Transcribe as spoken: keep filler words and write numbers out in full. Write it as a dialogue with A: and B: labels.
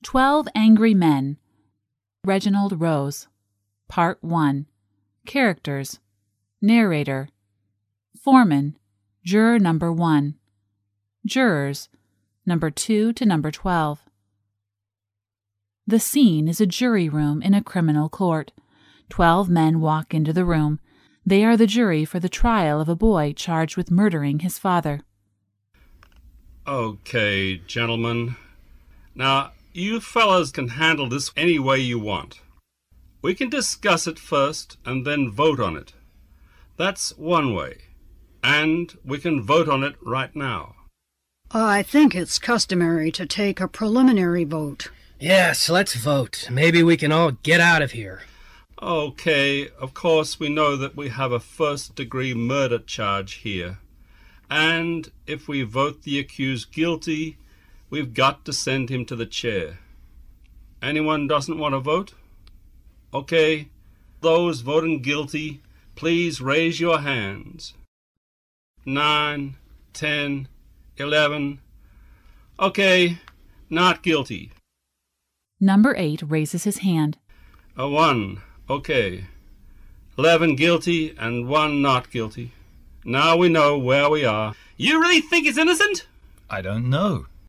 A: Twelve Angry Men. Reginald Rose. Part one. Characters. Narrator. Foreman. Juror number one. Jurors. Number two to number twelve. The scene is a jury room in a criminal court. Twelve men walk into the room. They are the jury for the trial of a boy charged with murdering his father.
B: Okay, gentlemen. Now, you fellas can handle this any way you want. We can discuss it first and then vote on it. That's one way. And we can vote on it right now.
C: Uh, I think it's customary to take a preliminary vote.
D: Yes, let's vote. Maybe we can all get out of here.
B: Okay, of course we know that we have a first-degree murder charge here. And if we vote the accused guilty, we've got to send him to the chair. Anyone doesn't want to vote? Okay, those voting guilty, please raise your hands. Nine, ten, eleven. Okay, not guilty.
A: Number eight raises his hand.
B: A one. Okay. Eleven guilty and one not guilty. Now we know where we are. You really think he's innocent?
E: I don't know.